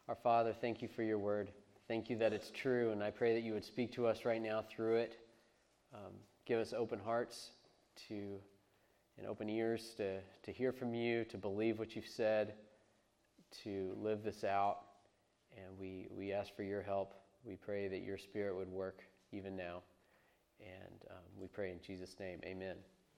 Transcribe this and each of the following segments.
Our Father, thank you for your word. Thank you that it's true, and I pray that you would speak to us right now through it. Give us open hearts and open ears to hear from you, to believe what you've said, to live this out. And we ask for your help. We pray that your Spirit would work even now. And we pray in Jesus' name, amen.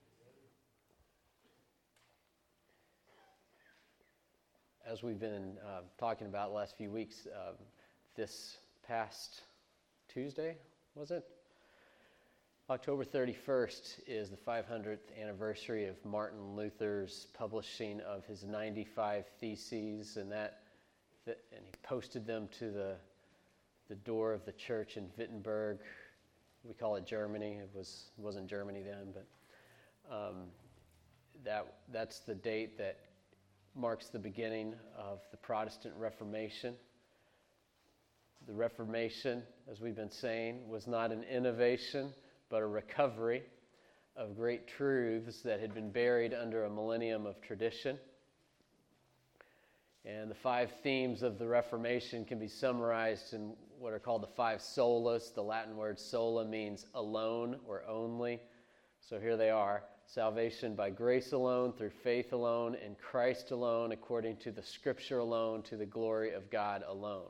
As we've been talking about the last few weeks, this past Tuesday, was it? October 31st is the 500th anniversary of Martin Luther's publishing of his 95 Theses, and he posted them to the door of the church in Wittenberg. We call it Germany. It wasn't Germany then, but that's the date that marks the beginning of the Protestant Reformation. The Reformation, as we've been saying, was not an innovation, but a recovery of great truths that had been buried under a millennium of tradition. And the 5 themes of the Reformation can be summarized in what are called the 5 solas. The Latin word sola means alone or only. So here they are. Salvation by grace alone, through faith alone, in Christ alone, according to the Scripture alone, to the glory of God alone.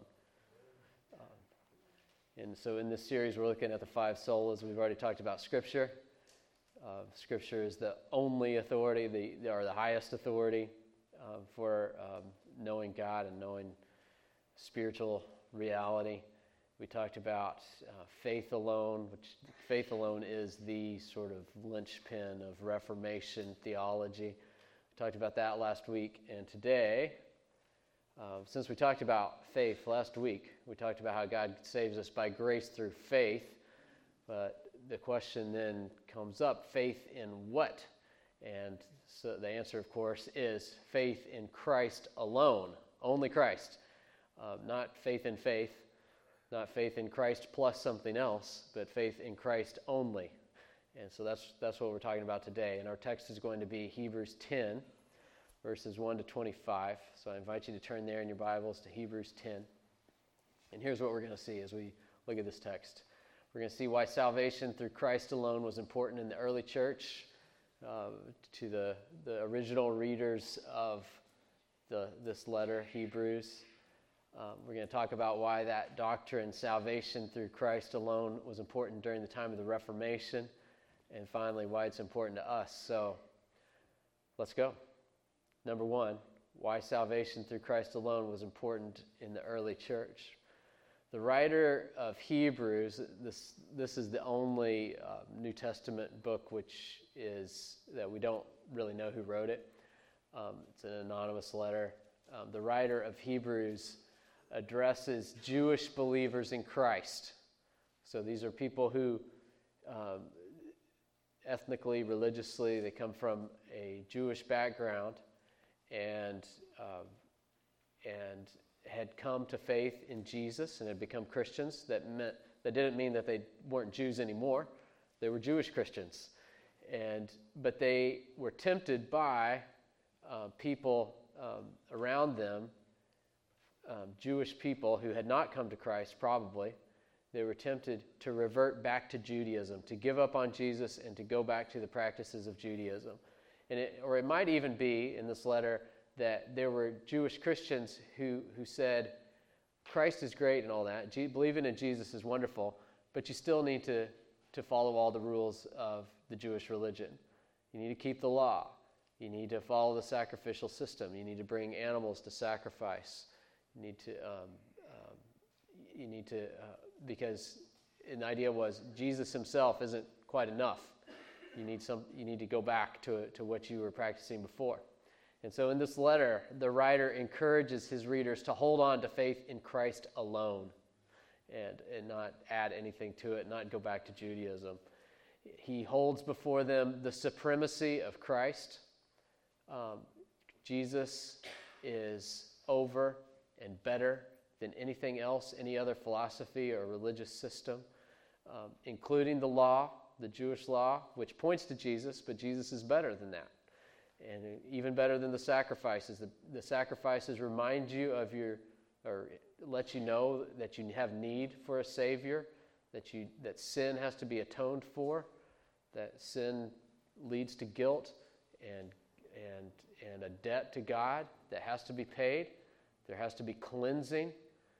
And so in this series, we're looking at the 5 solas. We've already talked about Scripture. Scripture is the only authority, the highest authority for knowing God and knowing spiritual reality. We talked about faith alone, which faith alone is the sort of linchpin of Reformation theology. We talked about that last week. And today, since we talked about faith last week, we talked about how God saves us by grace through faith. But the question then comes up, faith in what? And so the answer, of course, is faith in Christ alone, only Christ. Not faith in faith, not faith in Christ plus something else, but faith in Christ only. And so that's what we're talking about today. And our text is going to be Hebrews 10, verses 1 to 25. So I invite you to turn there in your Bibles to Hebrews 10. And here's what we're going to see as we look at this text. We're going to see why salvation through Christ alone was important in the early church, to the original readers of this letter, Hebrews. We're going to talk about why that doctrine, salvation through Christ alone, was important during the time of the Reformation, and finally, why it's important to us. So, let's go. Number 1, why salvation through Christ alone was important in the early church. The writer of Hebrews, this is the only New Testament book that we don't really know who wrote it. It's an anonymous letter. The writer of Hebrews addresses Jewish believers in Christ. So these are people who ethnically, religiously, they come from a Jewish background and had come to faith in Jesus and had become Christians. That didn't mean that they weren't Jews anymore. They were Jewish Christians. But they were tempted by people around them, Jewish people who had not come to Christ, probably. They were tempted to revert back to Judaism, to give up on Jesus and to go back to the practices of Judaism. Or it might even be in this letter that there were Jewish Christians who said, Christ is great and all that, believing in Jesus is wonderful, but you still need to follow all the rules of the Jewish religion. You need to keep the law. You need to follow the sacrificial system. You need to bring animals to sacrifice. You need to, because an idea was Jesus himself isn't quite enough. You need to go back to what you were practicing before. And so in this letter, the writer encourages his readers to hold on to faith in Christ alone and not add anything to it, not go back to Judaism. He holds before them the supremacy of Christ. Jesus is over and better than anything else, any other philosophy or religious system, including the law, the Jewish law, which points to Jesus, but Jesus is better than that. And even better than the sacrifices. The sacrifices remind you of or lets you know that you have need for a Savior, that sin has to be atoned for, that sin leads to guilt and a debt to God that has to be paid. There has to be cleansing.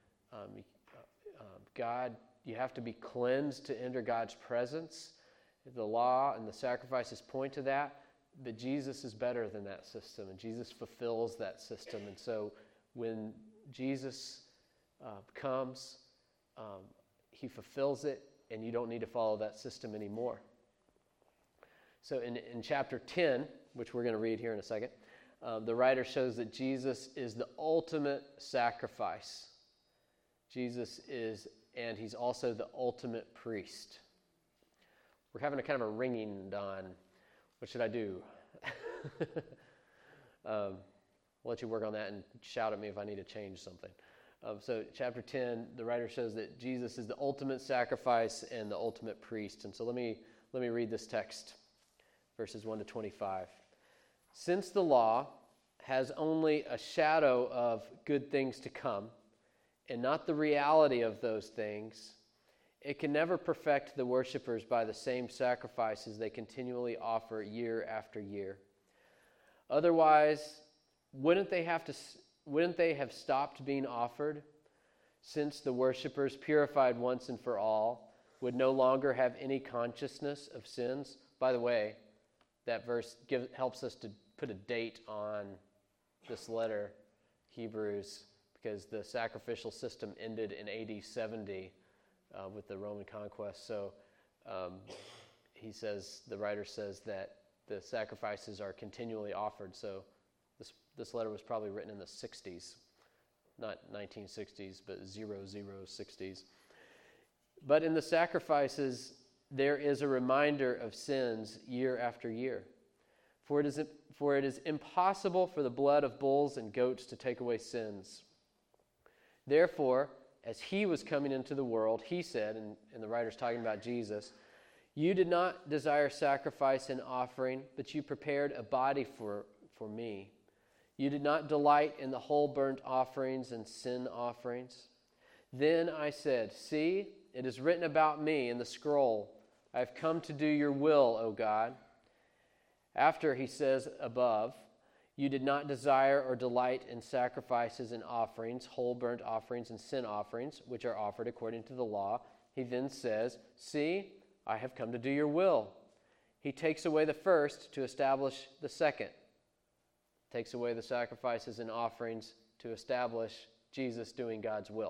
You have to be cleansed to enter God's presence. The law and the sacrifices point to that, but Jesus is better than that system, and Jesus fulfills that system. And so when Jesus comes, he fulfills it, and you don't need to follow that system anymore. So in chapter 10, which we're going to read here in a second, the writer shows that Jesus is the ultimate sacrifice. And he's also the ultimate priest. We're having a kind of a ringing on. What should I do? I'll let you work on that and shout at me if I need to change something. So chapter 10, the writer shows that Jesus is the ultimate sacrifice and the ultimate priest. And so let me read this text, verses 1 to 25. Since the law has only a shadow of good things to come, and not the reality of those things, it can never perfect the worshipers by the same sacrifices they continually offer year after year. Otherwise, wouldn't they have stopped being offered, since the worshipers, purified once and for all, would no longer have any consciousness of sins? By the way, that verse helps us to put a date on this letter, Hebrews, because the sacrificial system ended in AD 70 with the Roman conquest. So the writer says that the sacrifices are continually offered. So this letter was probably written in the 60s, not 1960s, but 0060s. But in the sacrifices, there is a reminder of sins year after year. For it is impossible for the blood of bulls and goats to take away sins. Therefore, as he was coming into the world, he said, and the writer's talking about Jesus, "You did not desire sacrifice and offering, but you prepared a body for me. You did not delight in the whole burnt offerings and sin offerings. Then I said, see, it is written about me in the scroll. I have come to do your will, O God." After he says above, "You did not desire or delight in sacrifices and offerings, whole burnt offerings and sin offerings, which are offered according to the law," he then says, "See, I have come to do your will." He takes away the first to establish the second. Takes away the sacrifices and offerings to establish Jesus doing God's will.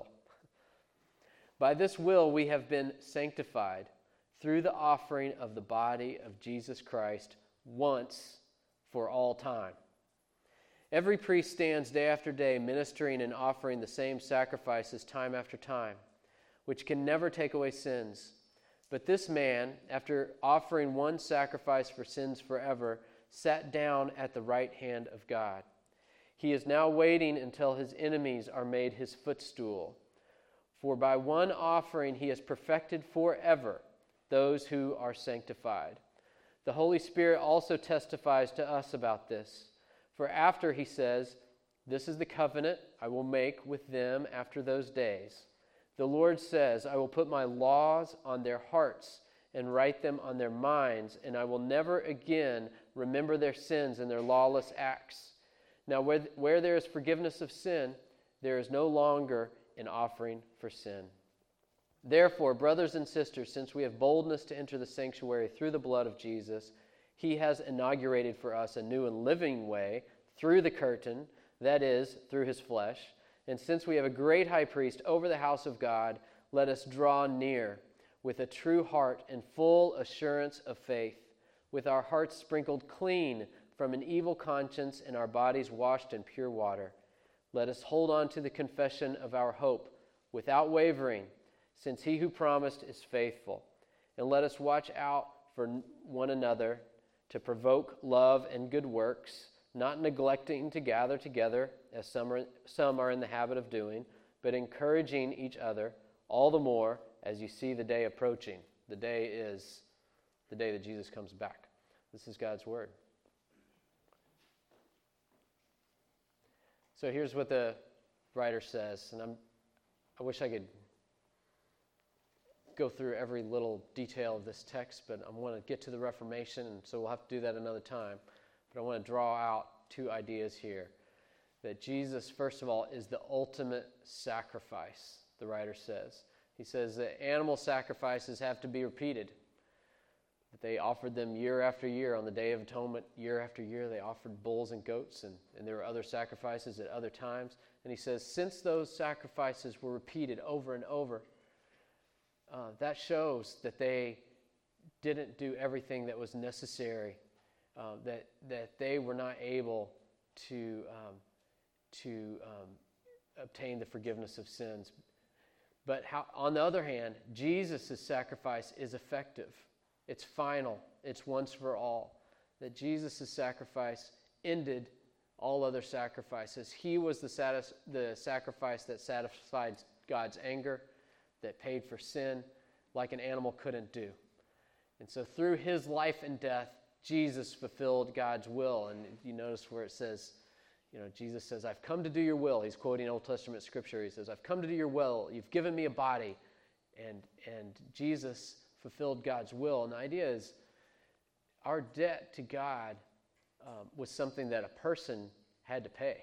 By this will we have been sanctified through the offering of the body of Jesus Christ once for all time. Every priest stands day after day ministering and offering the same sacrifices time after time, which can never take away sins. But this man, after offering one sacrifice for sins forever, sat down at the right hand of God. He is now waiting until his enemies are made his footstool. For by one offering he has perfected forever those who are sanctified. The Holy Spirit also testifies to us about this. For after he says, "This is the covenant I will make with them after those days," the Lord says, "I will put my laws on their hearts and write them on their minds, and I will never again remember their sins and their lawless acts." Now where there is forgiveness of sin, there is no longer an offering for sin. Therefore, brothers and sisters, since we have boldness to enter the sanctuary through the blood of Jesus, he has inaugurated for us a new and living way through the curtain, that is, through his flesh. And since we have a great high priest over the house of God, let us draw near with a true heart and full assurance of faith, with our hearts sprinkled clean from an evil conscience and our bodies washed in pure water. Let us hold on to the confession of our hope without wavering, since he who promised is faithful. And let us watch out for one another to provoke love and good works, not neglecting to gather together, as some are in the habit of doing, but encouraging each other, all the more as you see the day approaching. The day is the day that Jesus comes back. This is God's word. So here's what the writer says, and I wish I could go through every little detail of this text, but I want to get to the Reformation, and so we'll have to do that another time. But I want to draw out two ideas here. That Jesus, first of all, is the ultimate sacrifice, the writer says. He says that animal sacrifices have to be repeated. That they offered them year after year on the Day of Atonement. Year after year they offered bulls and goats, and there were other sacrifices at other times. And he says, since those sacrifices were repeated over and over, that shows that they didn't do everything that was necessary, that they were not able to obtain the forgiveness of sins. But on the other hand, Jesus' sacrifice is effective. It's final. It's once for all. That Jesus' sacrifice ended all other sacrifices. He was the sacrifice that satisfied God's anger, that paid for sin like an animal couldn't do. And so through his life and death, Jesus fulfilled God's will. And you notice where it says, Jesus says, I've come to do your will. He's quoting Old Testament scripture. He says, I've come to do your will. You've given me a body. And Jesus fulfilled God's will. And the idea is our debt to God was something that a person had to pay.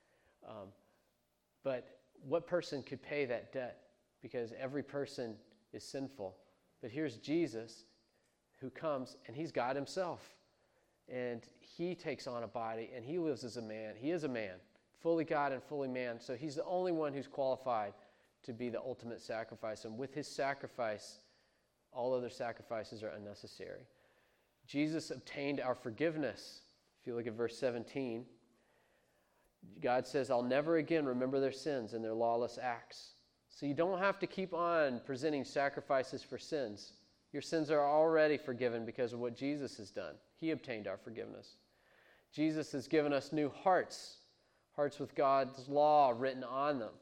But what person could pay that debt? Because every person is sinful. But here's Jesus who comes, and he's God himself. And he takes on a body, and he lives as a man. He is a man, fully God and fully man. So he's the only one who's qualified to be the ultimate sacrifice. And with his sacrifice, all other sacrifices are unnecessary. Jesus obtained our forgiveness. If you look at verse 17, God says, I'll never again remember their sins and their lawless acts. So you don't have to keep on presenting sacrifices for sins. Your sins are already forgiven because of what Jesus has done. He obtained our forgiveness. Jesus has given us new hearts, hearts with God's law written on them.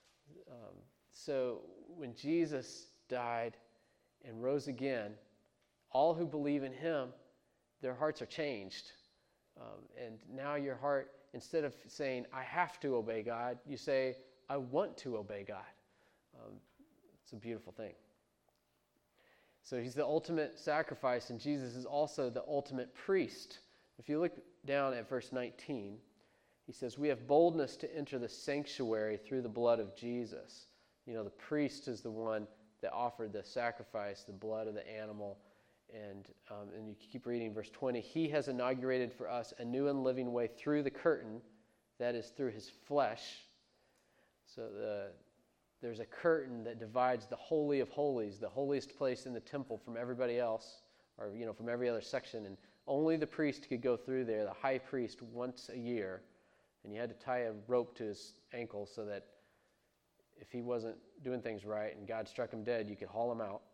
So when Jesus died and rose again, all who believe in him, their hearts are changed. And now your heart, instead of saying, I have to obey God, you say, I want to obey God. It's a beautiful thing. So he's the ultimate sacrifice, and Jesus is also the ultimate priest. If you look down at verse 19, he says, we have boldness to enter the sanctuary through the blood of Jesus. The priest is the one that offered the sacrifice, the blood of the animal. And you keep reading verse 20. He has inaugurated for us a new and living way through the curtain, that is through his flesh. So there's a curtain that divides the Holy of Holies, the holiest place in the temple, from everybody else, or from every other section. And only the priest could go through there, the high priest, once a year. And you had to tie a rope to his ankle so that if he wasn't doing things right and God struck him dead, you could haul him out.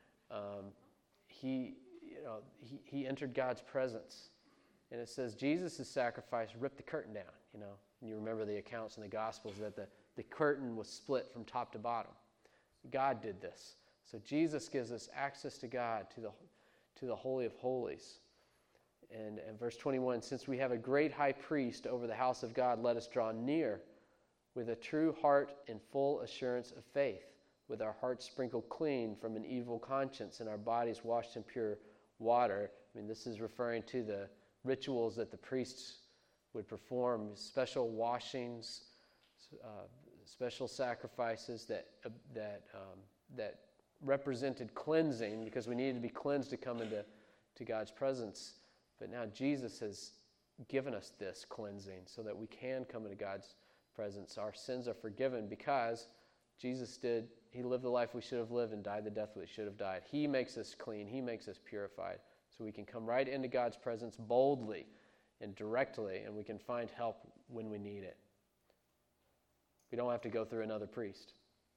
He entered God's presence. And it says Jesus' sacrifice ripped the curtain down, And you remember the accounts in the Gospels that the curtain was split from top to bottom. God did this. So Jesus gives us access to God, to the Holy of Holies. And verse 21, since we have a great high priest over the house of God, let us draw near with a true heart and full assurance of faith, with our hearts sprinkled clean from an evil conscience and our bodies washed in pure water. This is referring to the rituals that the priests would perform, special washings, special sacrifices that represented cleansing, because we needed to be cleansed to come into God's presence. But now Jesus has given us this cleansing so that we can come into God's presence. Our sins are forgiven because Jesus he lived the life we should have lived and died the death we should have died. He makes us clean. He makes us purified. So we can come right into God's presence boldly and directly, and we can find help when we need it. We don't have to go through another priest.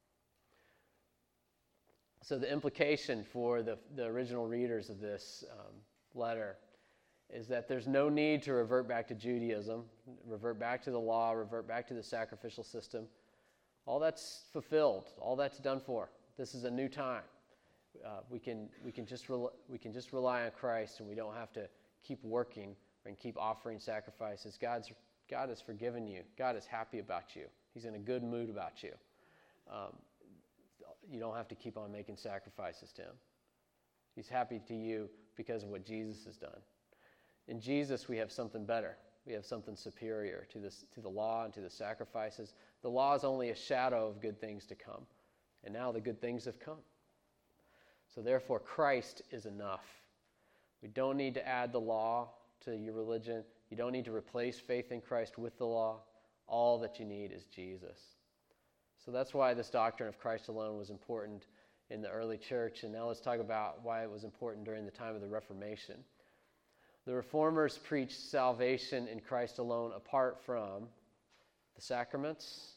So the implication for the original readers of this letter is that there's no need to revert back to Judaism, revert back to the law, revert back to the sacrificial system. All that's fulfilled. All that's done for. This is a new time. We can just rely on Christ, and we don't have to keep working and keep offering sacrifices. God has forgiven you. God is happy about you. He's in a good mood about you. You don't have to keep on making sacrifices to him. He's happy to you because of what Jesus has done. In Jesus, we have something better. We have something superior to the law and to the sacrifices. The law is only a shadow of good things to come. And now the good things have come. So therefore, Christ is enough. We don't need to add the law to your religion. You don't need to replace faith in Christ with the law. All that you need is Jesus. So that's why this doctrine of Christ alone was important in the early church. And now let's talk about why it was important during the time of the Reformation. The Reformers preached salvation in Christ alone apart from the sacraments,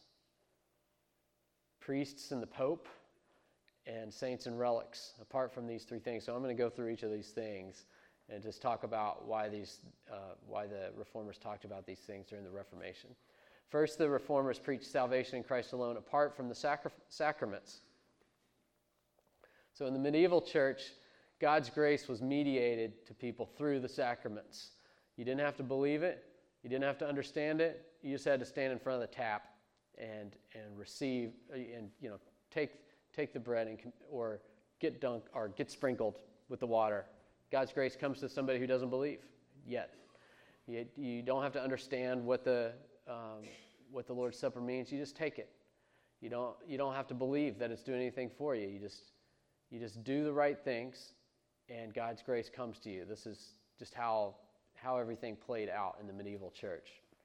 priests and the Pope, and saints and relics, apart from these three things. So I'm going to go through each of these things and just talk about why the Reformers talked about these things during the Reformation. First, the Reformers preached salvation in Christ alone apart from the sacraments. So in the medieval church, God's grace was mediated to people through the sacraments. You didn't have to believe it. You didn't have to understand it. You just had to stand in front of the tap and receive and take the bread or get dunked or get sprinkled with the water. God's grace comes to somebody who doesn't believe yet. You don't have to understand what the Lord's Supper means. You just take it. You don't have to believe that it's doing anything for you. You just do the right things, and God's grace comes to you. This is just how everything played out in the medieval church.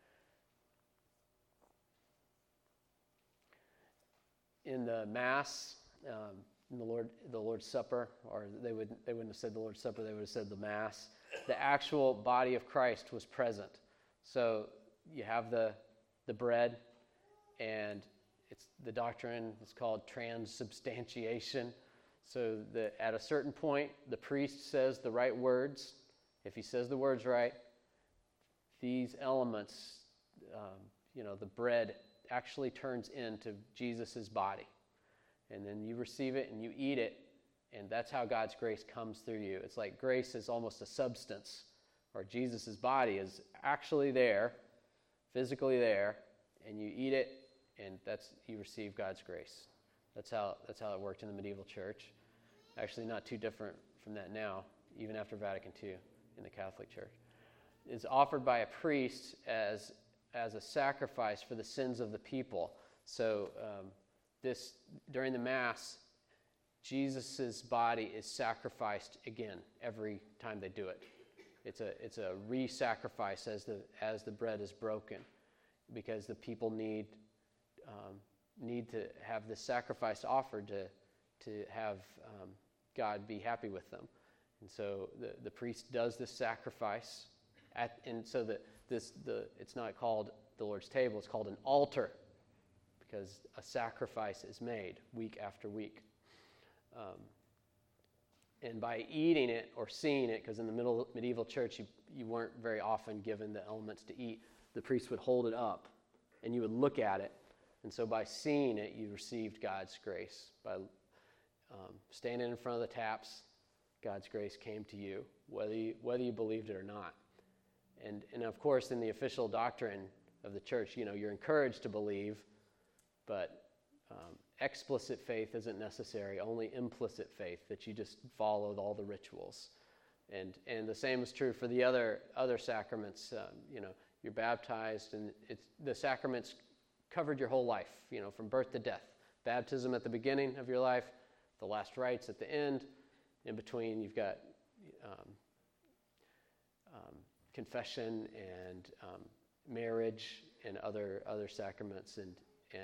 In the Mass, in the Lord's Supper, or they wouldn't have said the Lord's Supper, they would have said the Mass. The actual body of Christ was present. So you have the bread, and it's the doctrine is called transubstantiation. So at a certain point, the priest says the right words. If he says the words right, these elements, the bread actually turns into Jesus' body. And then you receive it and you eat it, and that's how God's grace comes through you. It's like grace is almost a substance, or Jesus' body is actually there, physically there, and you eat it, and you receive God's grace. That's how it worked in the medieval church. Actually, not too different from that now, even after Vatican II in the Catholic Church. It's offered by a priest as a sacrifice for the sins of the people. So during the Mass, Jesus' body is sacrificed again every time they do it. It's a re-sacrifice as the bread is broken, because the people need to have this sacrifice offered to have God be happy with them. And so the priest does this sacrifice, it's not called the Lord's table, it's called an altar, because a sacrifice is made week after week. And by eating it or seeing it, because in the medieval church you weren't very often given the elements to eat, the priest would hold it up and you would look at it. And so by seeing it, you received God's grace. By standing in front of the taps, God's grace came to you, whether you believed it or not. And of course, in the official doctrine of the church, you're encouraged to believe, but explicit faith isn't necessary, only implicit faith, that you just follow all the rituals. And the same is true for the other sacraments. You're baptized, and the sacraments covered your whole life, from birth to death. Baptism at the beginning of your life, the last rites at the end. In between, you've got confession and marriage and other sacraments, and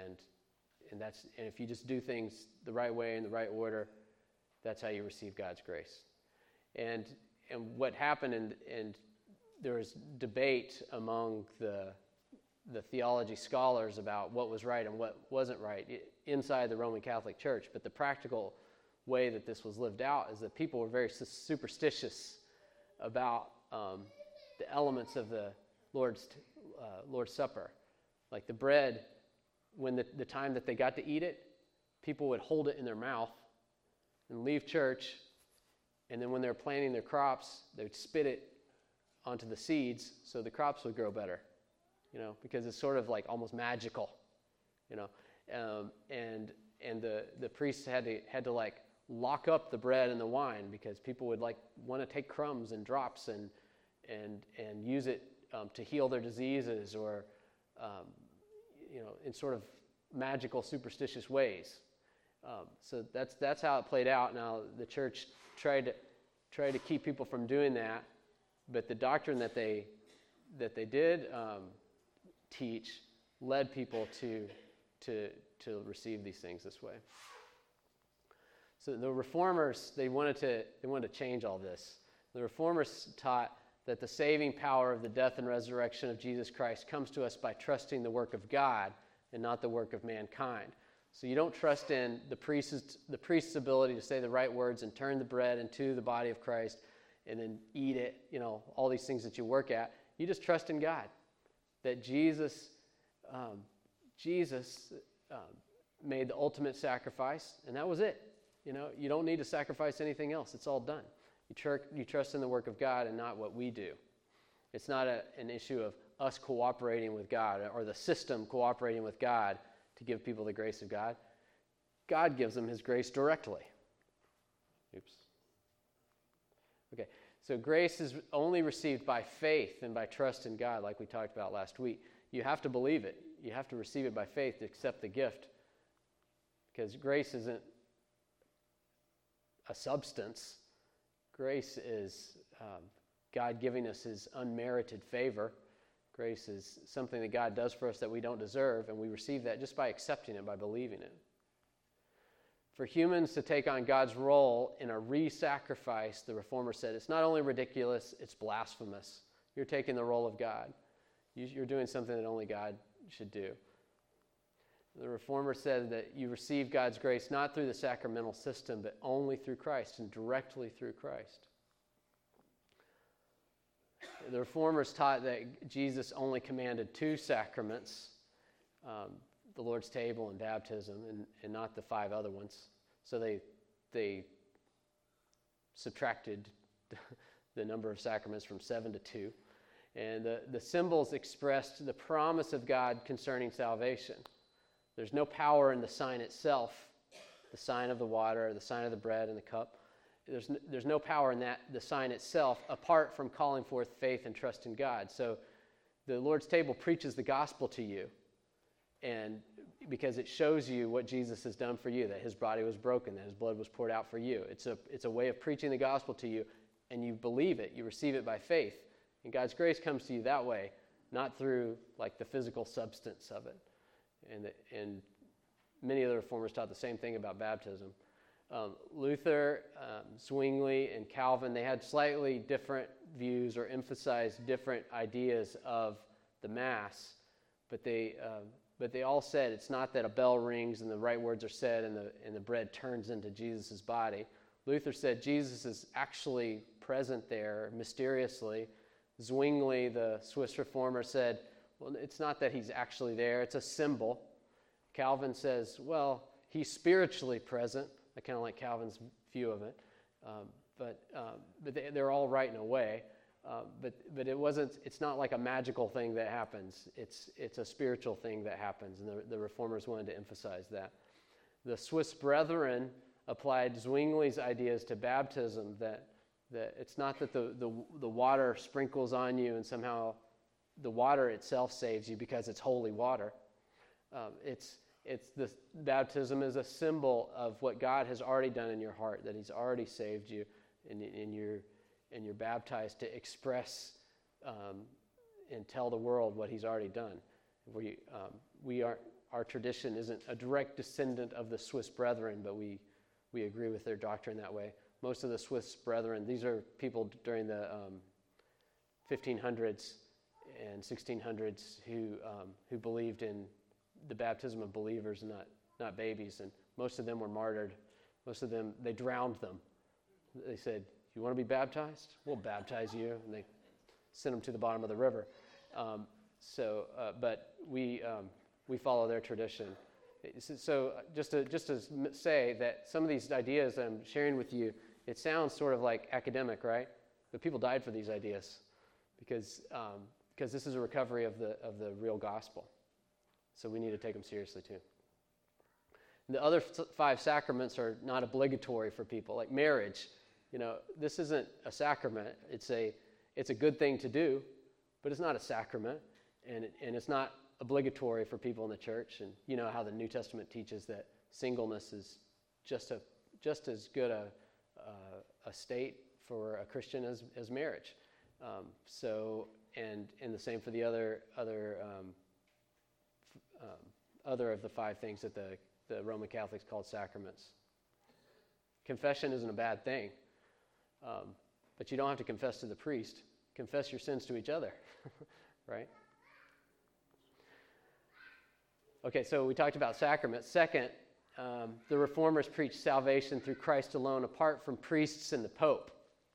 if you just do things the right way in the right order, that's how you receive God's grace. And what happened, and there was debate among the theology scholars about what was right and what wasn't right inside the Roman Catholic Church. But the practical way that this was lived out is that people were very superstitious about the elements of the Lord's Supper. Like the bread, when the time that they got to eat it, people would hold it in their mouth and leave church, and then when they were planting their crops, they would spit it onto the seeds so the crops would grow better, because it's sort of like almost magical. And the priests had to like lock up the bread and the wine because people would like want to take crumbs and drops and use it to heal their diseases or in sort of magical, superstitious ways. So that's how it played out. Now the church tried to keep people from doing that, but the doctrine that they did teach led people to receive these things this way. So the Reformers they wanted to change all this. The Reformers taught that the saving power of the death and resurrection of Jesus Christ comes to us by trusting the work of God and not the work of mankind. So you don't trust in the priest's ability to say the right words and turn the bread into the body of Christ and then eat it, all these things that you work at. You just trust in God, that Jesus made the ultimate sacrifice, and that was it. You don't need to sacrifice anything else. It's all done. You trust in the work of God and not what we do. It's not an issue of us cooperating with God or the system cooperating with God to give people the grace of God. God gives them his grace directly. Oops. Okay, so grace is only received by faith and by trust in God, like we talked about last week. You have to believe it. You have to receive it by faith to accept the gift, because grace isn't a substance. Grace is God giving us his unmerited favor. Grace is something that God does for us that we don't deserve, and we receive that just by accepting it, by believing it. For humans to take on God's role in a re-sacrifice, the Reformer said, it's not only ridiculous, it's blasphemous. You're taking the role of God. You're doing something that only God should do. The Reformer said that you receive God's grace not through the sacramental system, but only through Christ and directly through Christ. The Reformers taught that Jesus only commanded 2 sacraments, the Lord's table and baptism, and not the 5 other ones. So they subtracted the number of sacraments from 7 to 2. And the symbols expressed the promise of God concerning salvation. There's no power in the sign itself, the sign of the water, the sign of the bread and the cup. There's no power in the sign itself, apart from calling forth faith and trust in God. So the Lord's table preaches the gospel to you, and because it shows you what Jesus has done for you, that his body was broken, that his blood was poured out for you. It's a way of preaching the gospel to you, and you believe it. You receive it by faith. And God's grace comes to you that way, not through like the physical substance of it. And many of the Reformers taught the same thing about baptism. Luther, Zwingli, and Calvin, they had slightly different views or emphasized different ideas of the Mass, but they all said it's not that a bell rings and the right words are said and the bread turns into Jesus' body. Luther said Jesus is actually present there mysteriously. Zwingli, the Swiss reformer, said, well, it's not that he's actually there, it's a symbol. Calvin says, well, he's spiritually present. I kind of like Calvin's view of it, but they're all right in a way. But it's not like a magical thing that happens. It's a spiritual thing that happens, and the Reformers wanted to emphasize that. The Swiss Brethren applied Zwingli's ideas to baptism, that it's not that the water sprinkles on you and somehow the water itself saves you because it's holy water. The baptism is a symbol of what God has already done in your heart, that he's already saved you, and you're baptized to express and tell the world what he's already done. Our tradition isn't a direct descendant of the Swiss Brethren, but we agree with their doctrine that way. Most of the Swiss Brethren, these are people during the 1500s and 1600s who believed in the baptism of believers, not babies, and most of them were martyred. Most of them, they drowned them. They said, "You want to be baptized? We'll baptize you," and they sent them to the bottom of the river. But we follow their tradition. So just to say that some of these ideas I'm sharing with you, it sounds sort of like academic, right? But people died for these ideas because this is a recovery of the real gospel. So we need to take them seriously too. The other 5 sacraments are not obligatory for people, like marriage. This isn't a sacrament. It's a good thing to do, but it's not a sacrament, and it's not obligatory for people in the church. And you know how the New Testament teaches that singleness is just as good a state for a Christian as marriage. And the same for the other of the 5 things that the Roman Catholics called sacraments. Confession isn't a bad thing, but you don't have to confess to the priest. Confess your sins to each other, right? Okay, so we talked about sacraments. Second, the Reformers preached salvation through Christ alone, apart from priests and the Pope.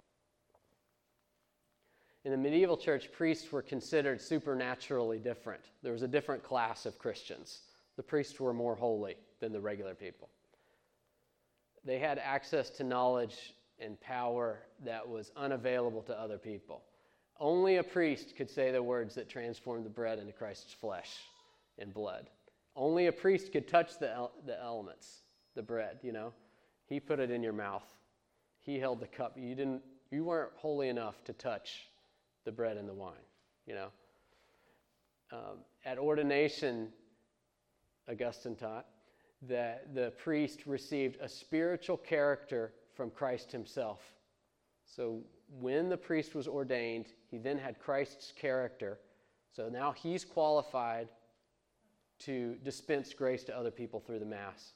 In the medieval church, priests were considered supernaturally different. There was a different class of Christians. The priests were more holy than the regular people. They had access to knowledge and power that was unavailable to other people. Only a priest could say the words that transformed the bread into Christ's flesh and blood. Only a priest could touch the elements, the bread, He put it in your mouth. He held the cup. You weren't holy enough to touch the bread and the wine, At ordination, Augustine taught that the priest received a spiritual character from Christ himself. So when the priest was ordained, he then had Christ's character. So now he's qualified to dispense grace to other people through the Mass.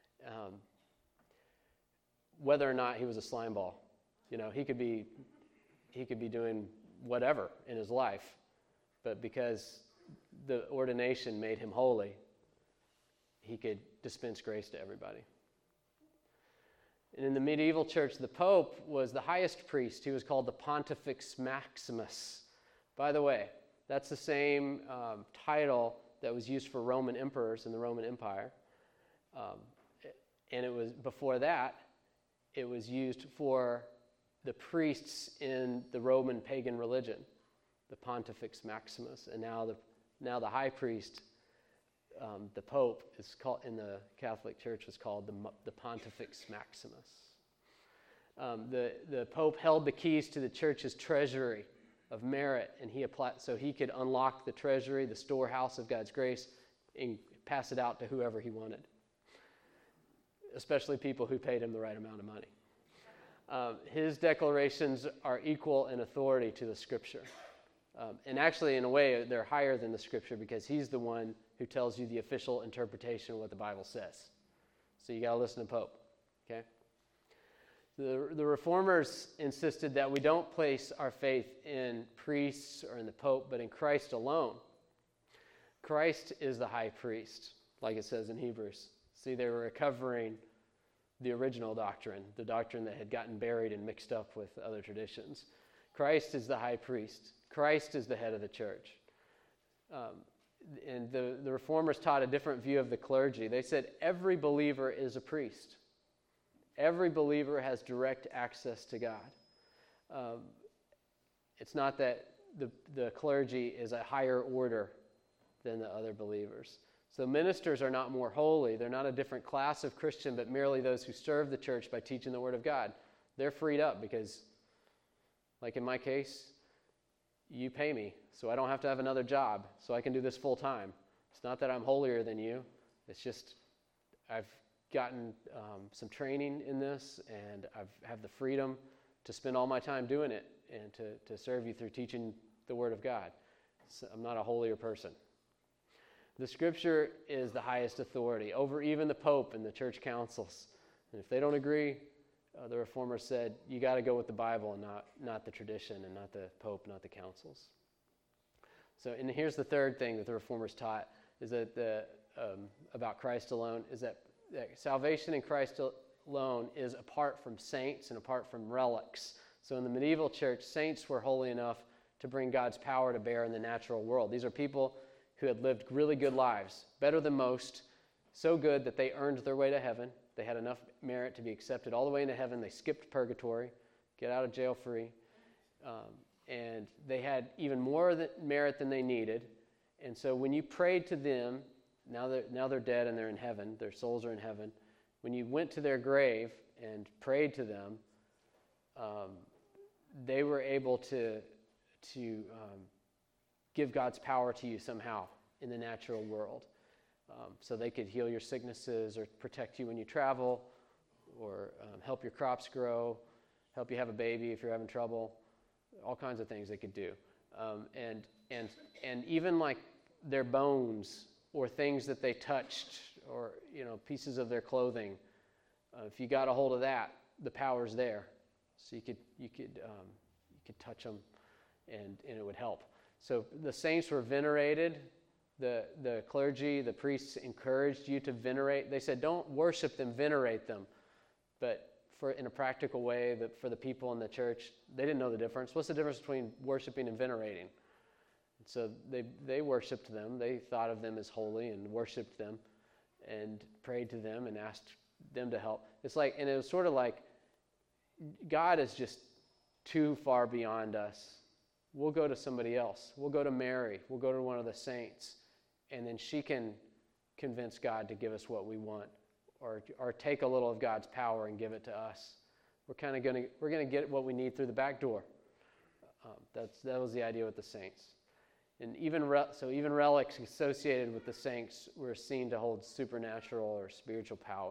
Whether or not he was a slime ball. He could be doing whatever in his life, but because the ordination made him holy, he could dispense grace to everybody. And in the medieval church, the Pope was the highest priest. He was called the Pontifex Maximus. By the way, that's the same title that was used for Roman emperors in the Roman Empire. And it was before that, it was used for the priests in the Roman pagan religion, the Pontifex Maximus. And now the high priest, the Pope, is called in the Catholic Church was called the Pontifex Maximus. The Pope held the keys to the church's treasury of merit, and he applied so he could unlock the treasury, the storehouse of God's grace, and pass it out to whoever he wanted, especially people who paid him the right amount of money. His declarations are equal in authority to the Scripture. And actually, in a way, they're higher than the Scripture because he's the one who tells you the official interpretation of what the Bible says. So you got to listen to Pope, okay? The Reformers insisted that we don't place our faith in priests or in the Pope, but in Christ alone. Christ is the high priest, like it says in Hebrews. See, they were recovering the original doctrine, the doctrine that had gotten buried and mixed up with other traditions. Christ is the high priest. Christ is the head of the church. And the Reformers taught a different view of the clergy. They said every believer is a priest. Every believer has direct access to God. It's not that the clergy is a higher order than the other believers. So ministers are not more holy. They're not a different class of Christian, but merely those who serve the church by teaching the Word of God. They're freed up because, like in my case, you pay me, so I don't have to have another job, so I can do this full time. It's not that I'm holier than you. It's just I've gotten some training in this, and I have the freedom to spend all my time doing it and to serve you through teaching the Word of God. So I'm not a holier person. The Scripture is the highest authority over even the Pope and the church councils. And if they don't agree, the Reformers said, you got to go with the Bible and not the tradition and not the Pope, not the councils. So, and here's the third thing that the Reformers taught is that about Christ alone is that salvation in Christ alone is apart from saints and apart from relics. So in the medieval church, saints were holy enough to bring God's power to bear in the natural world. These are people who had lived really good lives, better than most, so good that they earned their way to heaven. They had enough merit to be accepted all the way into heaven. They skipped purgatory, get out of jail free, and they had even more merit than they needed. And so when you prayed to them, now they're dead and they're in heaven. Their souls are in heaven. When you went to their grave and prayed to them, they were able to give God's power to you somehow in the natural world. So they could heal your sicknesses or protect you when you travel, or help your crops grow, help you have a baby if you're having trouble, all kinds of things they could do. And even like their bones or things that they touched, or pieces of their clothing, if you got a hold of that, the power's there. So you could touch them, and it would help. So the saints were venerated. The clergy, the priests encouraged you to venerate. They said, don't worship them, venerate them. But in a practical way, for the people in the church, they didn't know the difference. What's the difference between worshiping and venerating? So they worshiped them. They thought of them as holy and worshiped them and prayed to them and asked them to help. And it was sort of like, God is just too far beyond us. We'll go to somebody else. We'll go to Mary. We'll go to one of the saints. And then she can convince God to give us what we want, or take a little of God's power and give it to us. We're going to get what we need through the back door. That was the idea with the saints. And even relics associated with the saints were seen to hold supernatural or spiritual power.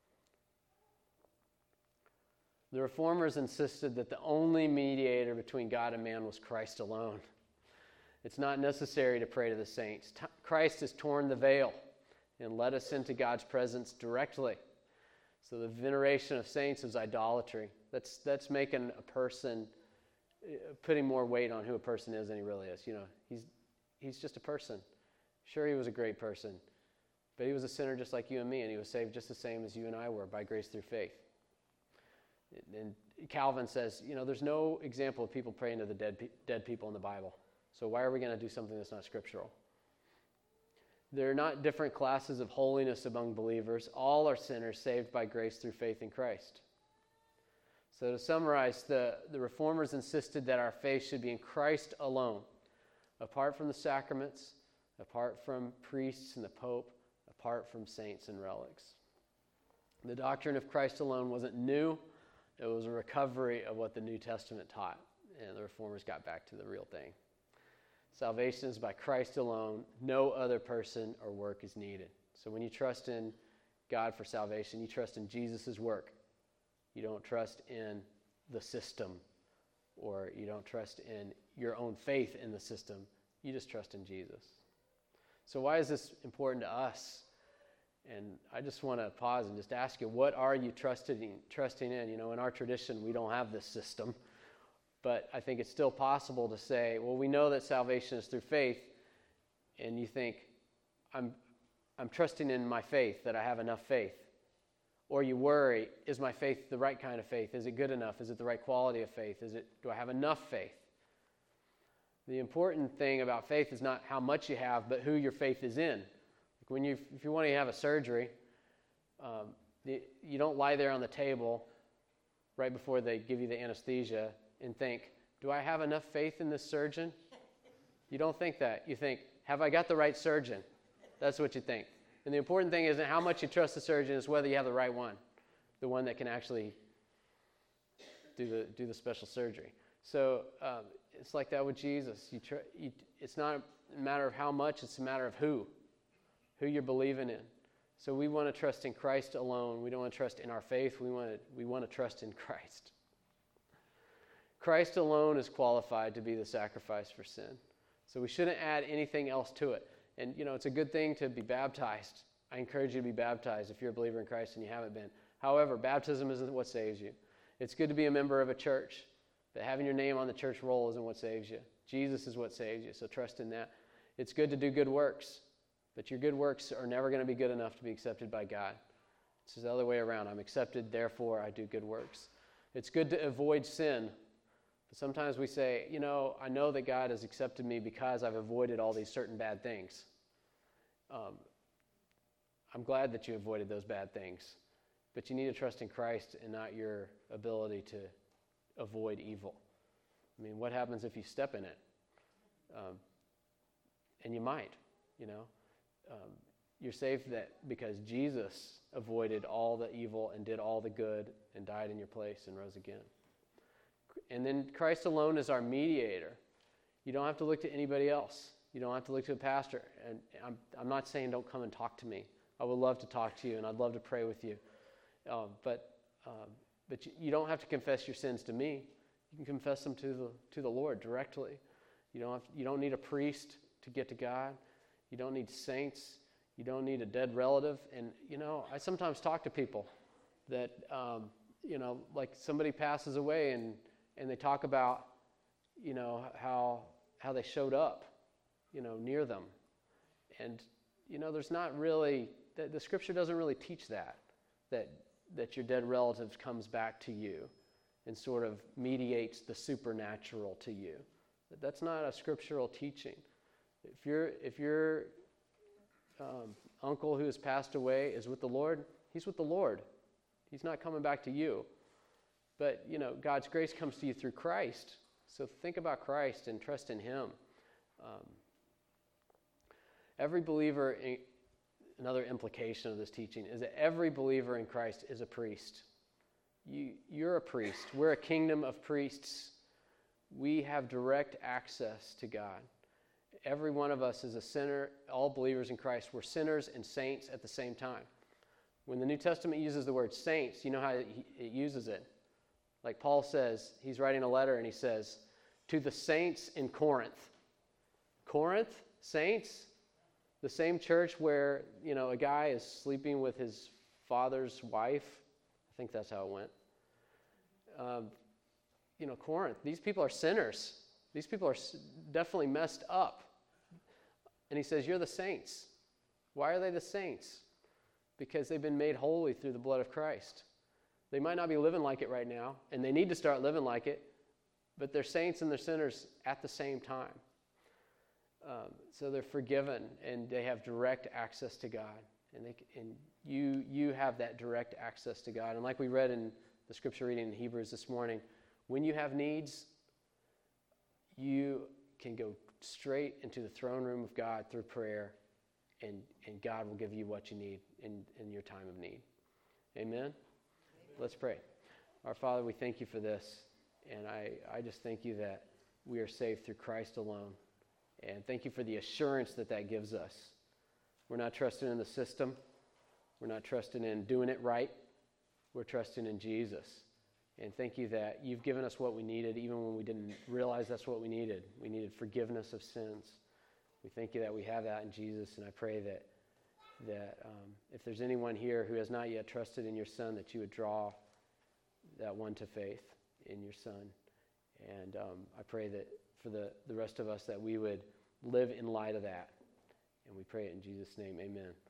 The Reformers insisted that the only mediator between God and man was Christ alone. It's not necessary to pray to the saints. Christ has torn the veil and let us into God's presence directly. So the veneration of saints is idolatry. That's making a person, putting more weight on who a person is than he really is. He's just a person. Sure, he was a great person, but he was a sinner just like you and me, and he was saved just the same as you and I were, by grace through faith. And Calvin says, there's no example of people praying to the dead people in the Bible. So why are we going to do something that's not scriptural? There are not different classes of holiness among believers. All are sinners saved by grace through faith in Christ. So to summarize, the Reformers insisted that our faith should be in Christ alone, apart from the sacraments, apart from priests and the Pope, apart from saints and relics. The doctrine of Christ alone wasn't new. It was a recovery of what the New Testament taught, and the Reformers got back to the real thing. Salvation is by Christ alone. No other person or work is needed. So when you trust in God for salvation, you trust in Jesus' work. You don't trust in the system, or you don't trust in your own faith in the system. You just trust in Jesus. So why is this important to us? And I just want to pause and just ask you, what are you trusting in? In our tradition, we don't have this system. But I think it's still possible to say, well, we know that salvation is through faith, and you think, I'm trusting in my faith, that I have enough faith. Or you worry, is my faith the right kind of faith? Is it good enough? Is it the right quality of faith? Do I have enough faith? The important thing about faith is not how much you have, but who your faith is in. Like if you want to have a surgery, you don't lie there on the table right before they give you the anesthesia and think, do I have enough faith in this surgeon? You don't think that. You think, have I got the right surgeon? That's what you think. And the important thing isn't how much you trust the surgeon, is whether you have the right one, the one that can actually do the special surgery. So it's like that with Jesus. It's not a matter of how much, it's a matter of who you're believing in. So we want to trust in Christ alone. We don't want to trust in our faith. We want to trust in Christ. Christ alone is qualified to be the sacrifice for sin. So we shouldn't add anything else to it. And, it's a good thing to be baptized. I encourage you to be baptized if you're a believer in Christ and you haven't been. However, baptism isn't what saves you. It's good to be a member of a church, but having your name on the church roll isn't what saves you. Jesus is what saves you, so trust in that. It's good to do good works, but your good works are never going to be good enough to be accepted by God. It's the other way around. I'm accepted, therefore I do good works. It's good to avoid sin. But sometimes we say, I know that God has accepted me because I've avoided all these certain bad things. I'm glad that you avoided those bad things. But you need to trust in Christ and not your ability to avoid evil. I mean, what happens if you step in it? And you might, You're saved because Jesus avoided all the evil and did all the good and died in your place and rose again. And then Christ alone is our mediator. You don't have to look to anybody else. You don't have to look to a pastor. And I'm not saying don't come and talk to me. I would love to talk to you, and I'd love to pray with you. But you don't have to confess your sins to me. You can confess them to the Lord directly. You don't need a priest to get to God. You don't need saints. You don't need a dead relative. And, I sometimes talk to people that, like somebody passes away and they talk about, how they showed up, near them. And, there's not really, the Scripture doesn't really teach that your dead relative comes back to you and sort of mediates the supernatural to you. That's not a scriptural teaching. If your uncle who has passed away is with the Lord, he's with the Lord. He's not coming back to you. But, God's grace comes to you through Christ. So think about Christ and trust in Him. Every believer, another implication of this teaching, is that every believer in Christ is a priest. You're a priest. We're a kingdom of priests. We have direct access to God. Every one of us is a sinner. All believers in Christ, we're sinners and saints at the same time. When the New Testament uses the word saints, you know how it uses it. Like Paul says, he's writing a letter and he says, to the saints in Corinth. Corinth, saints, the same church where, a guy is sleeping with his father's wife. I think that's how it went. Corinth, these people are sinners. These people are definitely messed up. And he says, you're the saints. Why are they the saints? Because they've been made holy through the blood of Christ. They might not be living like it right now, and they need to start living like it, but they're saints and they're sinners at the same time. So they're forgiven, and they have direct access to God. And you have that direct access to God. And like we read in the scripture reading in Hebrews this morning, when you have needs, you can go straight into the throne room of God through prayer, and God will give you what you need in your time of need. Amen? Amen? Let's pray. Our Father, we thank you for this, and I just thank you that we are saved through Christ alone. And thank you for the assurance that gives us. We're not trusting in the system. We're not trusting in doing it right. We're trusting in Jesus. And thank you that you've given us what we needed even when we didn't realize that's what we needed. We needed forgiveness of sins. We thank you that we have that in Jesus, and I pray that if there's anyone here who has not yet trusted in your Son, that you would draw that one to faith in your Son. And I pray that for the rest of us that we would live in light of that. And we pray it in Jesus' name, amen.